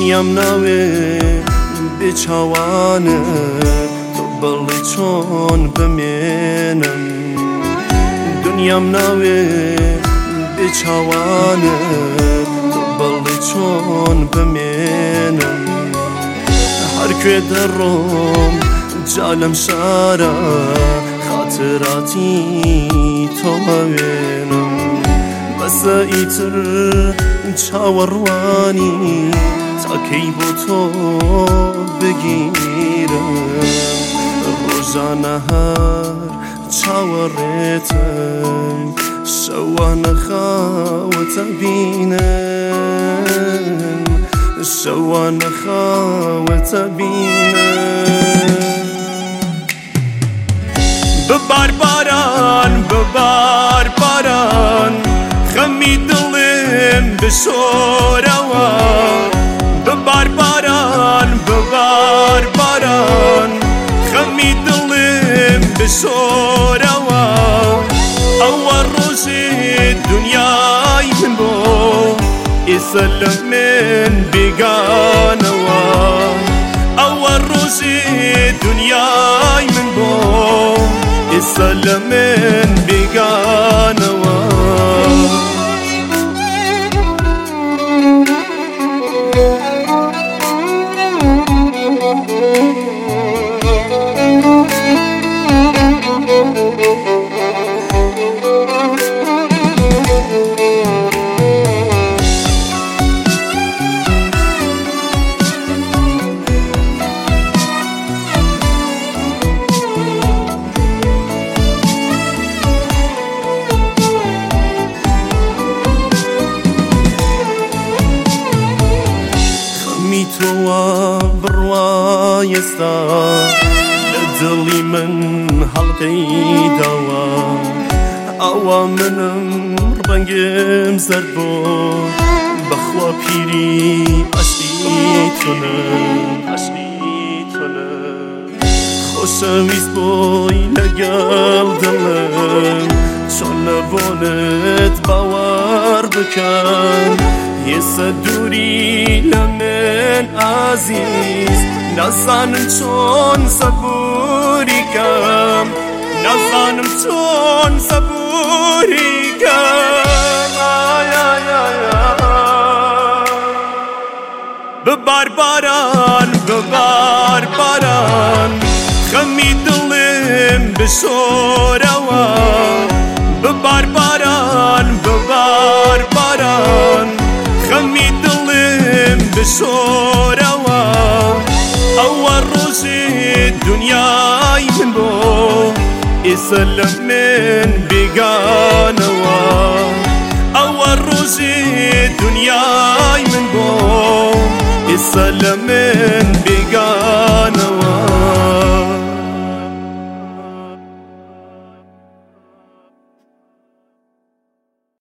دنیام ناوێ بێچاوانە تۆ بەڵێ چۆن بمێنم دنیام ناوێ بێچاوانە تۆ بەڵێ چۆن بمێنم هەر کوێ دەڕۆم جا لەم شارە خاتراتی تۆ هەوێنم بەسە ئیتر چاوەڕوانی تاکەی بۆ تۆ بگیرم ڕۆژانە هەر چاوەڕێتم شەوانە خاوەتە بینم شەوانە خاوەتە بینم ببار باران ببار باران خەمی دڵم بشۆرەوە ببار باران ببار باران خەمی دڵم بشۆرەوە ئەوە ڕۆژێ دنیای من بۆ ئێستا لە من بێگانەوە ئەوە ڕۆژێ دنیای من بۆ ئێستا لە من بێگانەوە تۆوە بڕوای ئێستا لە دڵی من هەڵقەی داوە ئەوە منم ڕەنگم زەرد بۆ بەخوا پیری عەشقی تۆنە خۆشەویست بۆی لەگەڵ دڵم چۆن نەبوونت باوەڕ بکەم ئێستا دووری لە من ئازیز نازانم چۆن سەبووری کەم نازانم چۆن سەبووری کەم ببار باران ببار باران خەمی دڵم بشۆرەوە ببار باران ببار باران خەمی دڵم بشۆرەوە ئەوە ڕۆژێ دنیای من بۆ ئێستا لە من بێگانەوە ئەوە ڕۆژێ دنیای من بۆ ئێستا لە من بێگانەوە